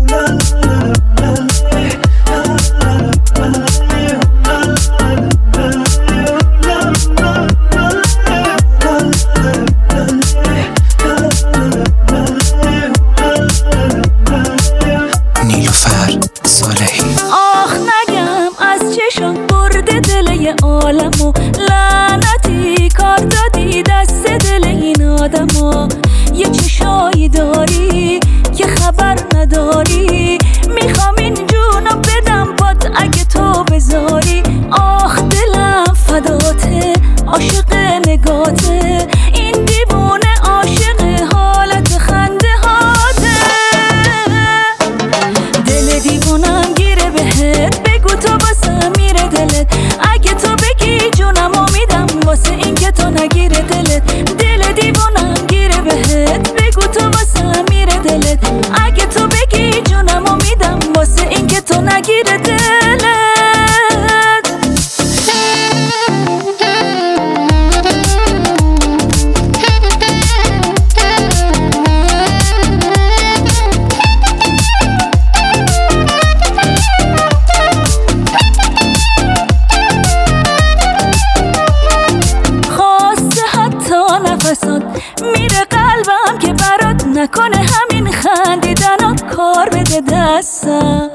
نیلوفر صالحی. آخ نگم از چشم برده دل یه عالمو، لعنتی کار دادی دست دل این آدمو. یه چشایی داری که خبر نداری، میخوام این جونو بدم بات اگه تو بذاری. آخ دلم فداته، عاشق نگاته، این دیوونه عاشق حالت خنده هاته. دل دیوونم گیره بهت، بگو تو واسه میره دلت. اگه تو بگی جونمو میدم واسه این که تو نگیره دلت. دل دیوونم گیره بهت، بگو تو واسه میره دلت. اگه تو بگی جونمو میدم واسه این که تو نگیره دلت. میره قلبم که برات نکنه همین خندیدنات کار بده دستم.